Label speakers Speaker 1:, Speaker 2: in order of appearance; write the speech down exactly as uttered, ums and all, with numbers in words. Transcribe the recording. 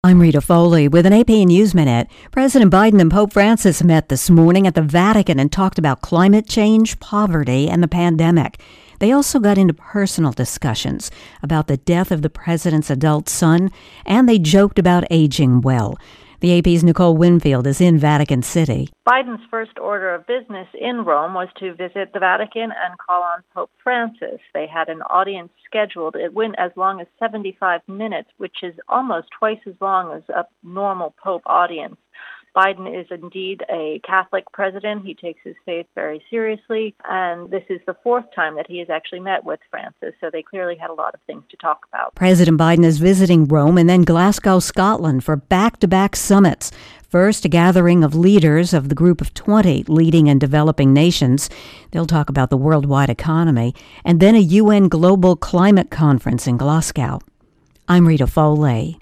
Speaker 1: I'm Rita Foley with an A P News Minute. President Biden and Pope Francis met this morning at the Vatican and talked about climate change, poverty, and the pandemic. They also got into personal discussions about the death of the president's adult son, and they joked about aging well. The A P's Nicole Winfield is in Vatican City.
Speaker 2: Biden's first order of business in Rome was to visit the Vatican and call on Pope Francis. They had an audience scheduled. It went as long as seventy-five minutes, which is almost twice as long as a normal Pope audience. Biden is indeed a Catholic president. He takes his faith very seriously, and this is the fourth time that he has actually met with Francis, so they clearly had a lot of things to talk about.
Speaker 1: President Biden is visiting Rome and then Glasgow, Scotland for back-to-back summits. First, a gathering of leaders of the group of twenty leading and developing nations. They'll talk about the worldwide economy, and then a U N Global Climate Conference in Glasgow. I'm Rita Foley.